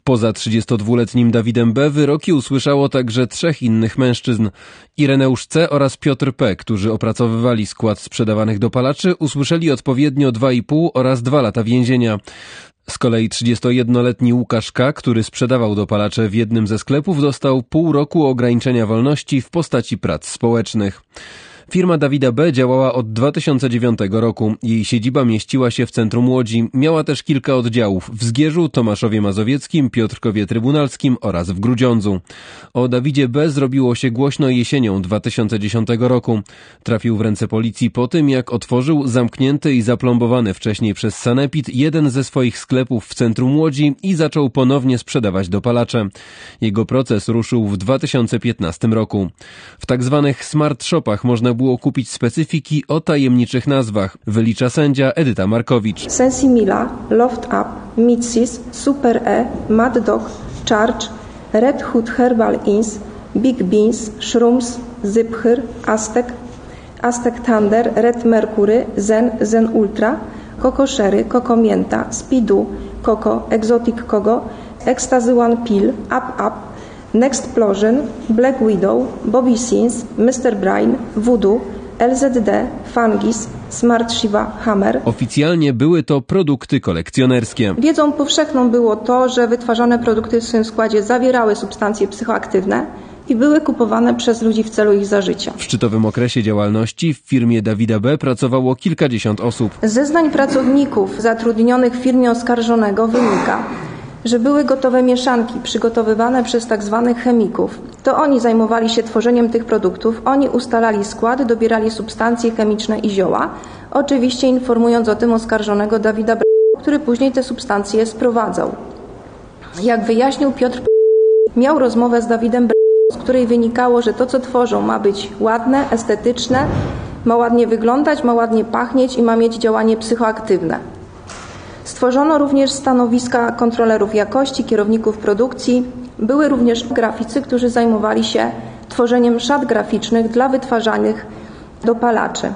Poza 32-letnim Dawidem B. wyroki usłyszało także 3 innych mężczyzn. Ireneusz C. oraz Piotr P., którzy opracowywali skład sprzedawanych dopalaczy, usłyszeli odpowiednio 2,5 oraz 2 lata więzienia. Z kolei 31-letni Łukasz K., który sprzedawał dopalacze w jednym ze sklepów, dostał pół roku ograniczenia wolności w postaci prac społecznych. Firma Dawida B. działała od 2009 roku. Jej siedziba mieściła się w centrum Łodzi. Miała też kilka oddziałów w Zgierzu, Tomaszowie Mazowieckim, Piotrkowie Trybunalskim oraz w Grudziądzu. O Dawidzie B. zrobiło się głośno jesienią 2010 roku. Trafił w ręce policji po tym, jak otworzył zamknięty i zaplombowany wcześniej przez Sanepid jeden ze swoich sklepów w centrum Łodzi i zaczął ponownie sprzedawać dopalacze. Jego proces ruszył w 2015 roku. W tak zwanych smart shopach można było kupić specyfiki o tajemniczych nazwach, wylicza sędzia Edyta Markowicz. Sensimila, Loft Up, Mitsis, Super E, Mad Dog, Charge, Red Hood Herbal Ins, Big Beans, Shrooms, Zyphyr, Aztec Thunder, Red Mercury, Zen Ultra, Coco Sherry, Coco Mięta, Speedu, Coco, Exotic Kogo, Ecstasy One Pill, Up, Nextplosion, Black Widow, Bobby Sins, Mr. Brain, Voodoo, LZD, Fungis, Smart Shiva, Hammer. Oficjalnie były to produkty kolekcjonerskie. Wiedzą powszechną było to, że wytwarzane produkty w swoim składzie zawierały substancje psychoaktywne i były kupowane przez ludzi w celu ich zażycia. W szczytowym okresie działalności w firmie Dawida B. pracowało kilkadziesiąt osób. Z zeznań pracowników zatrudnionych w firmie oskarżonego wynika, że były gotowe mieszanki przygotowywane przez tzw. chemików. To oni zajmowali się tworzeniem tych produktów, oni ustalali skład, dobierali substancje chemiczne i zioła, oczywiście informując o tym oskarżonego Dawida B., który później te substancje sprowadzał. Jak wyjaśnił Piotr P., miał rozmowę z Dawidem B., z której wynikało, że to, co tworzą, ma być ładne, estetyczne, ma ładnie wyglądać, ma ładnie pachnieć i ma mieć działanie psychoaktywne. Stworzono również stanowiska kontrolerów jakości, kierowników produkcji. Były również graficy, którzy zajmowali się tworzeniem szat graficznych dla wytwarzanych dopalaczy.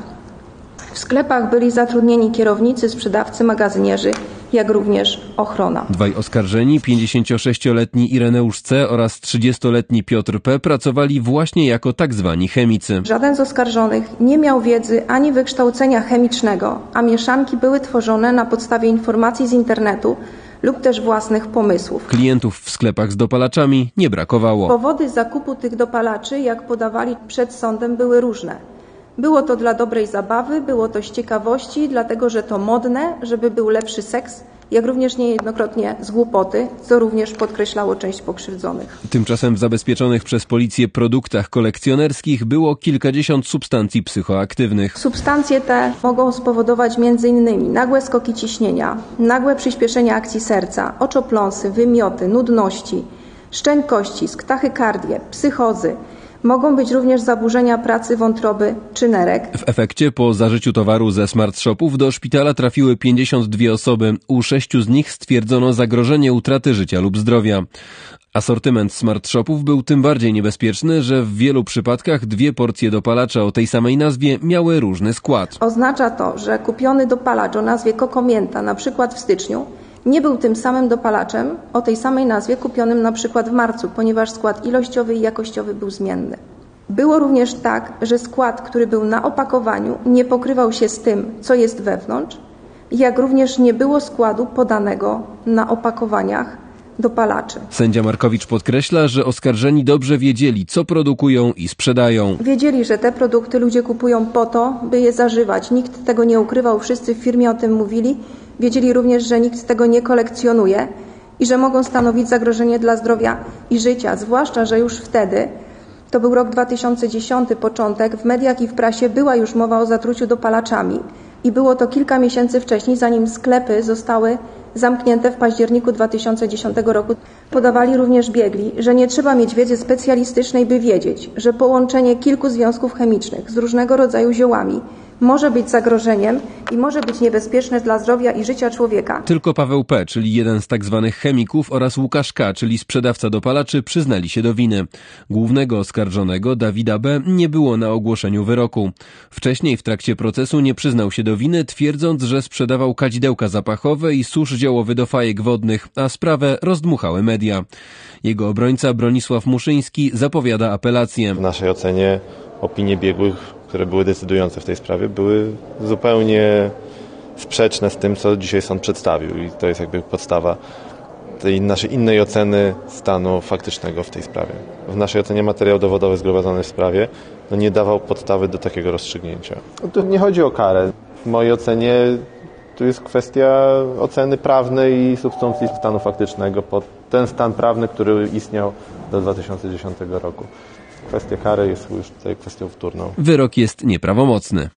W sklepach byli zatrudnieni kierownicy, sprzedawcy, magazynierzy, jak również ochrona. 2 oskarżeni, 56-letni Ireneusz C. oraz 30-letni Piotr P. pracowali właśnie jako tak zwani chemicy. Żaden z oskarżonych nie miał wiedzy ani wykształcenia chemicznego, a mieszanki były tworzone na podstawie informacji z internetu lub też własnych pomysłów. Klientów w sklepach z dopalaczami nie brakowało. Powody zakupu tych dopalaczy, jak podawali przed sądem, były różne. Było to dla dobrej zabawy, było to z ciekawości, dlatego że to modne, żeby był lepszy seks, jak również niejednokrotnie z głupoty, co również podkreślało część pokrzywdzonych. Tymczasem w zabezpieczonych przez policję produktach kolekcjonerskich było kilkadziesiąt substancji psychoaktywnych. Substancje te mogą spowodować m.in. nagłe skoki ciśnienia, nagłe przyspieszenie akcji serca, oczopląsy, wymioty, nudności, szczękościsk, tachykardię, psychozy. Mogą być również zaburzenia pracy wątroby czy nerek. W efekcie po zażyciu towaru ze smart shopów do szpitala trafiły 52 osoby. U 6 z nich stwierdzono zagrożenie utraty życia lub zdrowia. Asortyment smart shopów był tym bardziej niebezpieczny, że w wielu przypadkach 2 porcje dopalacza o tej samej nazwie miały różny skład. Oznacza to, że kupiony dopalacz o nazwie Coco Mięta, na przykład w styczniu, nie był tym samym dopalaczem o tej samej nazwie kupionym na przykład w marcu, ponieważ skład ilościowy i jakościowy był zmienny. Było również tak, że skład, który był na opakowaniu, nie pokrywał się z tym, co jest wewnątrz, jak również nie było składu podanego na opakowaniach dopalaczy. Sędzia Markowicz podkreśla, że oskarżeni dobrze wiedzieli, co produkują i sprzedają. Wiedzieli, że te produkty ludzie kupują po to, by je zażywać. Nikt tego nie ukrywał, wszyscy w firmie o tym mówili. Wiedzieli również, że nikt tego nie kolekcjonuje i że mogą stanowić zagrożenie dla zdrowia i życia, zwłaszcza, że już wtedy, to był rok 2010, początek, w mediach i w prasie była już mowa o zatruciu dopalaczami i było to kilka miesięcy wcześniej, zanim sklepy zostały zamknięte w październiku 2010 roku. Podawali również biegli, że nie trzeba mieć wiedzy specjalistycznej, by wiedzieć, że połączenie kilku związków chemicznych z różnego rodzaju ziołami może być zagrożeniem i może być niebezpieczne dla zdrowia i życia człowieka. Tylko Paweł P., czyli jeden z tak zwanych chemików, oraz Łukasz K., czyli sprzedawca dopalaczy, przyznali się do winy. Głównego oskarżonego, Dawida B., nie było na ogłoszeniu wyroku. Wcześniej w trakcie procesu nie przyznał się do winy, twierdząc, że sprzedawał kadzidełka zapachowe i susz ziołowy do fajek wodnych, a sprawę rozdmuchały media. Jego obrońca Bronisław Muszyński zapowiada apelację. W naszej ocenie opinie biegłych, które były decydujące w tej sprawie, były zupełnie sprzeczne z tym, co dzisiaj sąd przedstawił, i to jest jakby podstawa tej naszej innej oceny stanu faktycznego w tej sprawie. W naszej ocenie materiał dowodowy zgromadzony w sprawie nie dawał podstawy do takiego rozstrzygnięcia. Tu nie chodzi o karę. W mojej ocenie tu jest kwestia oceny prawnej i subsumpcji stanu faktycznego pod ten stan prawny, który istniał do 2010 roku. Kwestia kary jest już tutaj kwestią wtórną. Wyrok jest nieprawomocny.